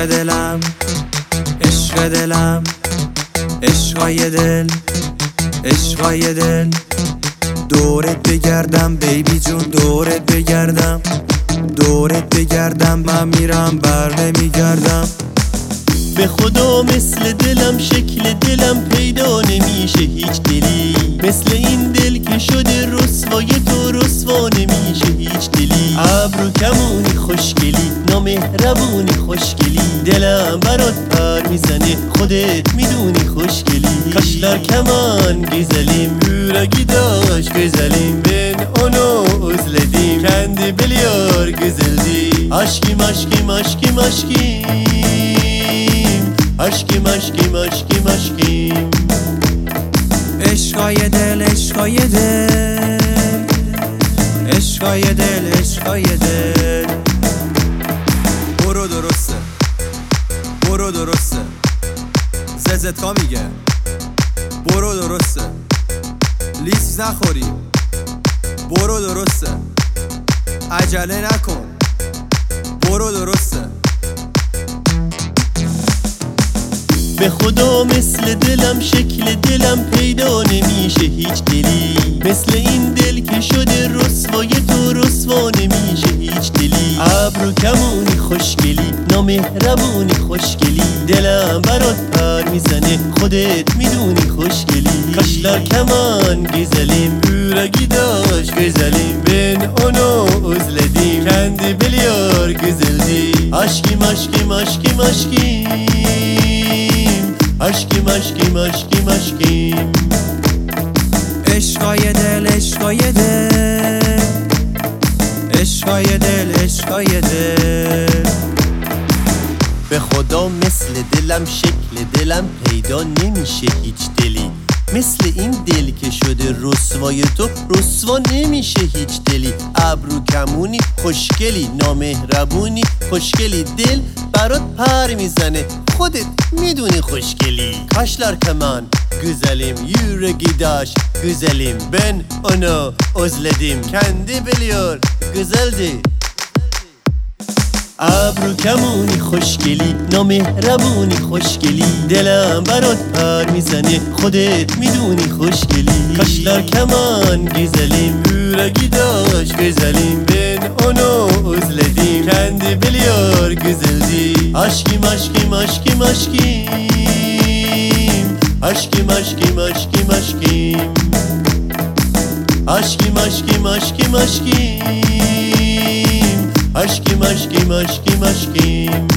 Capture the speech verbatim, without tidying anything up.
عشق دلم عشق دلم عشقای دل عشقای دل دورت بگردم بیبی جون دورت بگردم دورت بگردم من میرم بر نمیگردم. به خدا مثل دلم شکل دلم پیدا نمیشه هیچ دلی، مثل این دل که شده رسوای تو رسوا نمیشه هیچ دلی. ابرو کمونی خوشگلی نامهربونی خوشگلی، دلم برات پر میزنه خودت میدونی خوشگلی. کاشلار کمان گزلیم yüragi daş güzelim ben onu özledim kendi biliyor güzeldi. Aşkım aşkım aşkım aşkım aşkım aşkım aşkım aşkım. عشقای دل عشقای دل عشقای دل عشقای دل برو درسته برو درسته ززتکا میگه برو درسته لیس نخوری برو درسته عجله نکن برو درسته. به خدا مثل دلم شکل دلم پیدا نمیشه هیچ دلی، مثل این دل که شده رسوای تو رسوا نمیشه هیچ دلی. ابرو کمونی خوشگلی نامهربونی خوشگلی، دلم برات پر میزنه خودت میدونی خوشگلی. کاشلار کمان güzelim yüragi daş güzelim ben onu özledim kendi biliyor güzeldi. Aşkım aşkım aşkım aşkım aşkım aşkım aşkım aşkım. عشقای دل عشقای دل عشقای دل عشقای دل به خدا مثل دلم شکل دلم پیدا نمیشه هیچ دلی، مثل این دل که شده رسوای تو رسوا نمیشه هیچ دلی. ابرو کمونی خوشگلی نامهربونی خوشگلی، دل برات پر میزنه خودت میدونی خوشگلی. Kaşlar keman güzelim yüragi daş güzelim ben onu özledim kendi biliyor güzeldi. ابرو کمونی خوشگلی نامهربونی خوشگلی، دلم برات پر میزنه خودت میدونی خوشگلی. کاشلار کمان güzelim yüragi daş güzelim ben onu özledim kendi biliyor güzeldi. Aşkım aşkım aşkım aşkım aşkım aşkım aşkım aşkım aşkım aşkım aşkım aşkım aşkım aşkım aşkım aşkım.